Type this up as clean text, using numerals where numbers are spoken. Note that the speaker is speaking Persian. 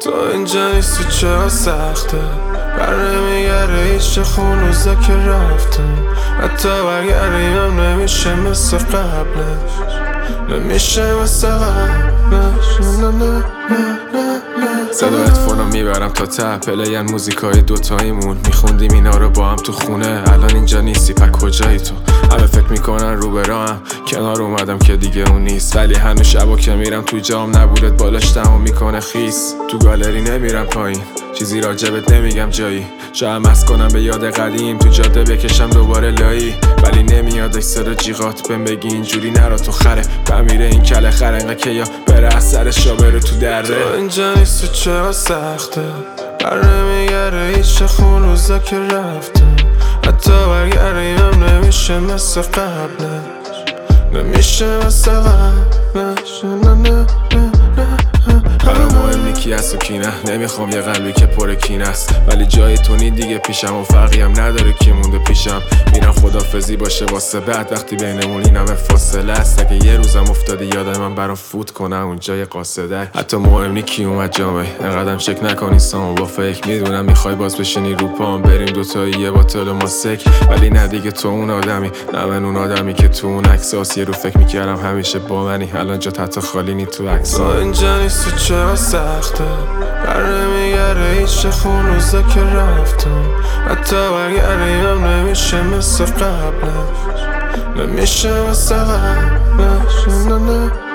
تو اینجا نیستی چرا سخته بر نمیگره هیچ خون روزا که رفتم حتی برگردیم نمیشه مثل قبلش نمیشه مثل قبلش صدا هدفونو میبرم تا ته پلین موزیکای دوتاییمون میخوندیم اینا رو با هم تو خونه الان اینجا نیستی پا کجایی تو همه فکر میکنن رو براهم کنار اومدم که دیگه اون نیست ولی هنوز شبا که میرم تو جام نبودت بالاش دمو میکنه خیس تو گالری نمیرم پایین چیزی راجبت نمیگم جایی شاید مست کنم به یاد قدیم تو جاده بکشم دوباره لایی ولی نمیاد اکسر جیغات بهم بگی اینجوری نرا تو خره بمیره این کله خرنگه که یا بره از سرش یا بره تو دره تو اینجا نیستی چرا سخته بر نمیگره هیچ خون روزا که رفتم حتی برگردیم نمیشه مثل قبلش نمیشه مثل قبلش برام مهم نی کی هست و کی نه نمیخوام یه قلبی که پر کینه است ولی جای تو نی دیگه پیشم و فرقی هم نداره کی مونده پیشم میرم خدافزی باشه واسه بعد وقتی بینمون این همه فاصله است اگه یه روزم افتاده یادم من برام فوت کنم اونجا یه قاصدک حتی مهم نی کی اومد جامعه انقدرم شک نکنی سامو با فکر میدونم میخوای باز بشینی رو پام بریم دوتایی یه باطل و ما سک ولی نه دیگه تو اون آدمی نه من اون آدمی که تو اون عکساس یه رو فکر میکردم همیشه با منی الان جا حتی خالی نی تو عکسا اینجا نیستی چرا سخته بر نمیگره هیچ خون روزا که رفتم حتی برگردیم نمیشه مثل قبلش نمیشه مثل قبلش